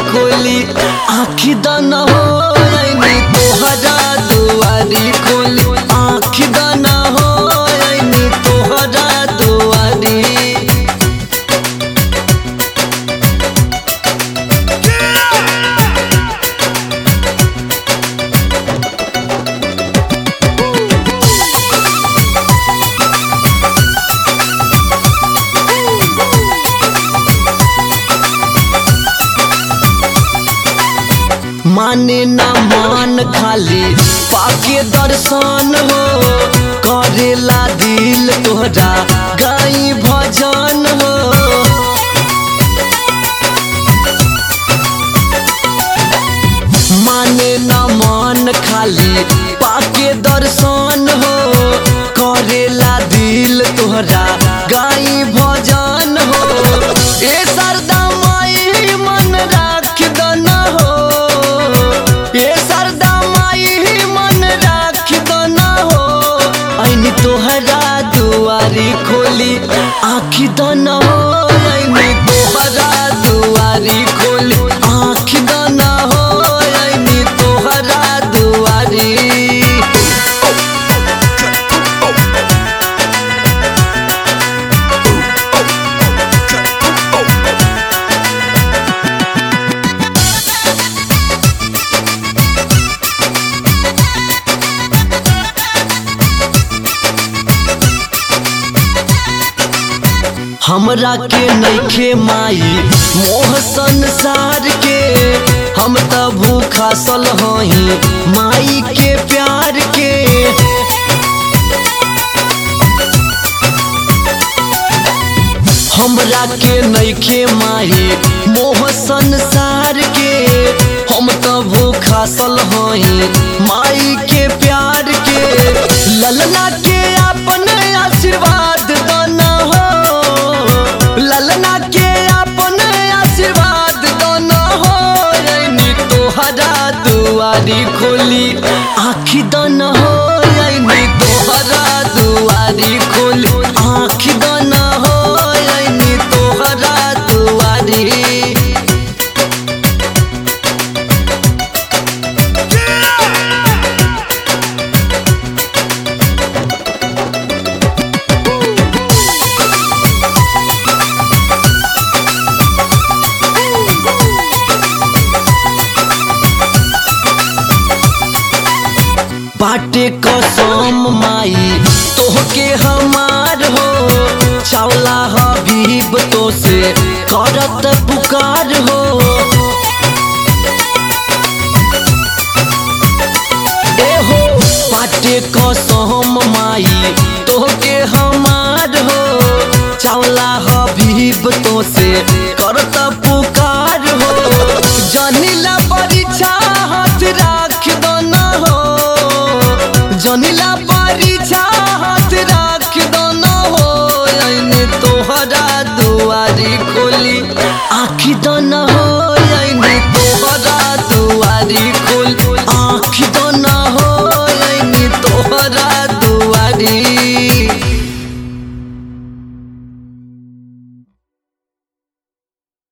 खोली आँखी दाना हो आईनी तोहरा दुआरी खोली आँखी दाना हो आईनी तोहरा दुआरी। माने ना मान खाली पाके दर्शन हो करेला दिल तोहरा गाई भजन हो। माने ना मान खाली पाके दर्शन हो करेला दिल तोहरा गाई भजन हो। ए सरदा माई मन राख दना हो तोहरा दुआरी खोली आँखी दाना हो आईनी तोहरा दुआरी खोली आँखी दाना हो आईनी तोहरा दुआरी। हमरा के नइखे माई मोह संसार के हम त भूखा सल हई माई के प्यार के। हमरा के नइखे माई मोह संसार के हम त भूखा सल हई माई के प्यार के। ललना के अपन आशीर्वाद दाना हो ललना के अपन आशीर्वाद दाना हो आईनी तोहरा दुआरी खोली आँखी दाना हो आईनी तोहरा दुआरी खोली आँखी दाना हो आईनी तोहरा दुआरी। बाटे कसम माई तोहके हमार हो चावला हबीब तो से करत पुकार हो। ए हो बाटे कसम माई तोहके हमार हो चावला हबीब तो से करत पुकार हो। जनिला परीक्षा हाथ राख दना हो जनिला परीक्षा हाथ राख दना हो आईनी तोहरा दुआरी खोली